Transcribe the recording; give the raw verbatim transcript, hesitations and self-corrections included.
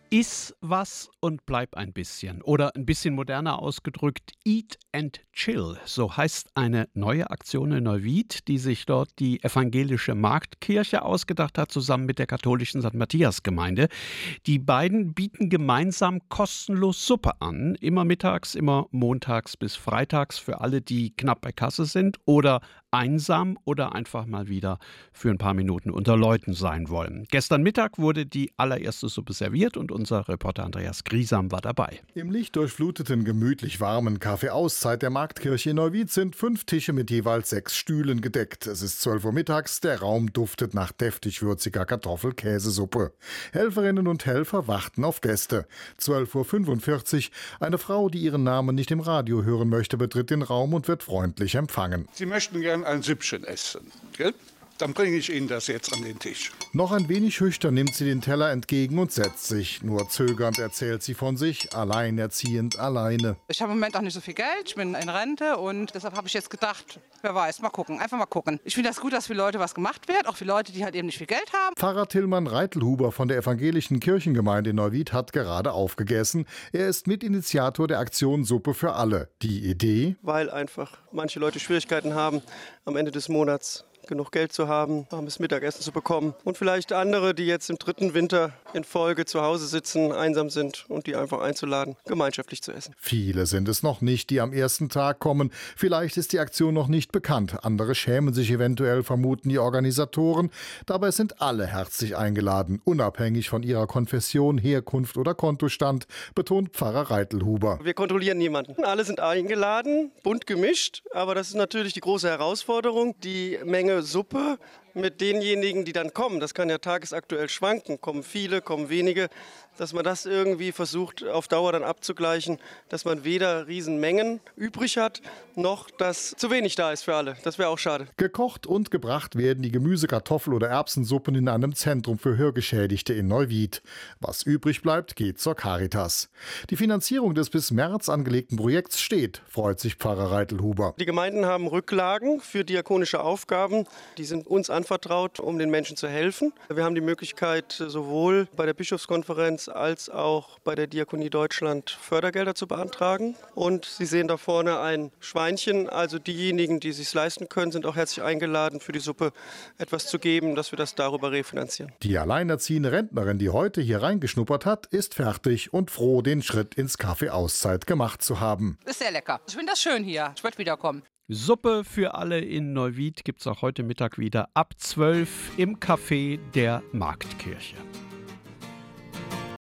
Iss was und bleib ein bisschen. Oder ein bisschen moderner ausgedrückt, Eat and Chill. So heißt eine neue Aktion in Neuwied, die sich dort die evangelische Marktkirche ausgedacht hat, zusammen mit der katholischen Sankt Matthias-Gemeinde. Die beiden bieten gemeinsam kostenlos Suppe an. Immer mittags, immer montags bis freitags für alle, die knapp bei Kasse sind oder einsam oder einfach mal wieder für ein paar Minuten unter Leuten sein wollen. Gestern Mittag wurde die allererste Suppe serviert und unser Reporter Andreas Griesam war dabei. Im lichtdurchfluteten, gemütlich warmen Kaffeeauszeit der Marktkirche in Neuwied sind fünf Tische mit jeweils sechs Stühlen gedeckt. Es ist zwölf Uhr mittags, der Raum duftet nach deftig würziger Kartoffel-Käsesuppe. Helferinnen und Helfer warten auf Gäste. zwölf Uhr fünfundvierzig, eine Frau, die ihren Namen nicht im Radio hören möchte, betritt den Raum und wird freundlich empfangen. Sie möchten gern ein Süppchen essen, gell? Dann bringe ich Ihnen das jetzt an den Tisch. Noch ein wenig schüchtern nimmt sie den Teller entgegen und setzt sich. Nur zögernd erzählt sie von sich, alleinerziehend, alleine. Ich habe im Moment auch nicht so viel Geld, ich bin in Rente und deshalb habe ich jetzt gedacht, wer weiß, mal gucken, einfach mal gucken. Ich finde das gut, dass für Leute was gemacht wird, auch für Leute, die halt eben nicht viel Geld haben. Pfarrer Tillmann Reitelhuber von der evangelischen Kirchengemeinde in Neuwied hat gerade aufgegessen. Er ist Mitinitiator der Aktion Suppe für alle. Die Idee? Weil einfach manche Leute Schwierigkeiten haben, am Ende des Monats genug Geld zu haben, warmes Mittagessen zu bekommen. Und vielleicht andere, die jetzt im dritten Winter in Folge zu Hause sitzen, einsam sind und die einfach einzuladen, gemeinschaftlich zu essen. Viele sind es noch nicht, die am ersten Tag kommen. Vielleicht ist die Aktion noch nicht bekannt. Andere schämen sich eventuell, vermuten die Organisatoren. Dabei sind alle herzlich eingeladen, unabhängig von ihrer Konfession, Herkunft oder Kontostand, betont Pfarrer Reitelhuber. Wir kontrollieren niemanden. Alle sind eingeladen, bunt gemischt, aber das ist natürlich die große Herausforderung, die Menge Suppe mit denjenigen, die dann kommen. Das kann ja tagesaktuell schwanken. Kommen viele, kommen wenige. Dass man das irgendwie versucht, auf Dauer dann abzugleichen, dass man weder Riesenmengen übrig hat, noch dass zu wenig da ist für alle. Das wäre auch schade. Gekocht und gebracht werden die Gemüse-, Kartoffel- oder Erbsensuppen in einem Zentrum für Hörgeschädigte in Neuwied. Was übrig bleibt, geht zur Caritas. Die Finanzierung des bis März angelegten Projekts steht, freut sich Pfarrer Reitelhuber. Die Gemeinden haben Rücklagen für diakonische Aufgaben. Die sind uns anvertraut, um den Menschen zu helfen. Wir haben die Möglichkeit, sowohl bei der Bischofskonferenz als auch bei der Diakonie Deutschland Fördergelder zu beantragen. Und Sie sehen da vorne ein Schweinchen. Also diejenigen, die es sich leisten können, sind auch herzlich eingeladen, für die Suppe etwas zu geben, dass wir das darüber refinanzieren. Die alleinerziehende Rentnerin, die heute hier reingeschnuppert hat, ist fertig und froh, den Schritt ins Kaffeeauszeit gemacht zu haben. Ist sehr lecker. Ich finde das schön hier. Ich werde wiederkommen. Suppe für alle in Neuwied gibt es auch heute Mittag wieder ab zwölf im Café der Marktkirche.